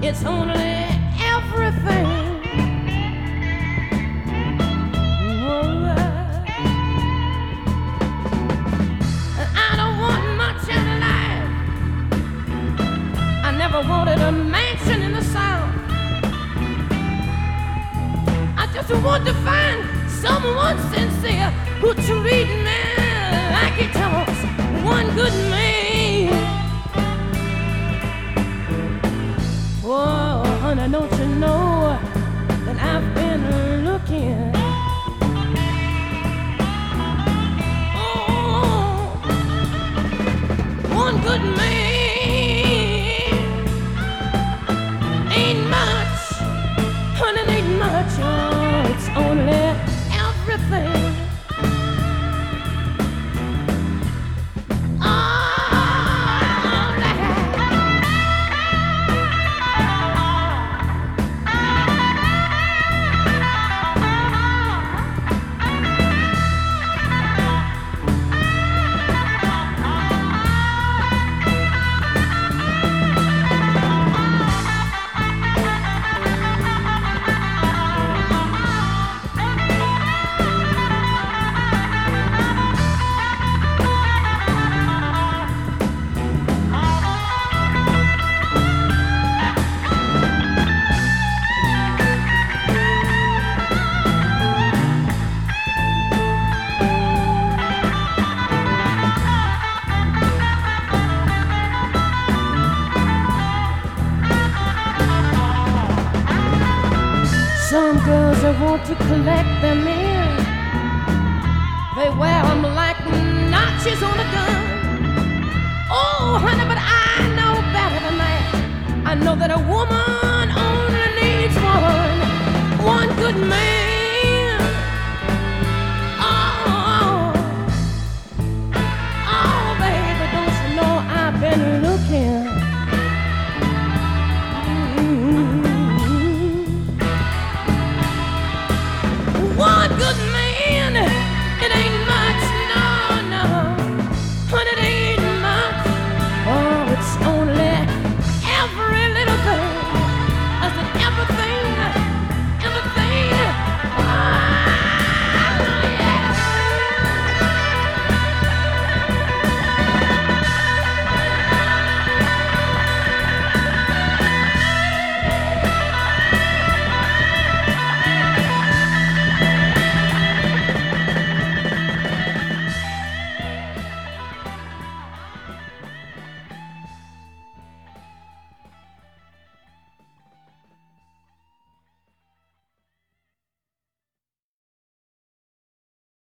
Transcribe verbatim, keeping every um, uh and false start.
It's only everything. Oh, I don't want much in life. I never wanted a mansion in the South. I just want to find someone sincere who treat me like he talks one good man. Oh, honey, don't you know that I've been looking? Oh, one good man ain't much, honey, ain't much. Oh, it's only everything. Some girls that want to collect them in, they wear them like notches on a gun. Oh, honey, but I know better than that. I know that a woman